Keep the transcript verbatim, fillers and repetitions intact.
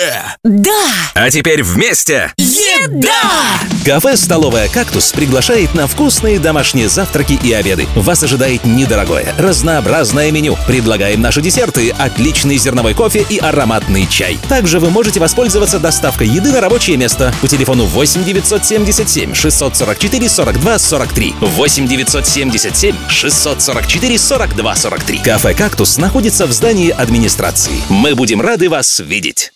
Да! А теперь вместе! Еда! Кафе-столовая «Кактус» приглашает на вкусные домашние завтраки и обеды. Вас ожидает недорогое, разнообразное меню. Предлагаем наши десерты, отличный зерновой кофе и ароматный чай. Также вы можете воспользоваться доставкой еды на рабочее место по телефону восемь девятьсот семьдесят семь шестьсот сорок четыре сорок два сорок три. восемь девятьсот семьдесят семь шестьсот сорок четыре сорок два сорок три. Кафе «Кактус» находится в здании администрации. Мы будем рады вас видеть.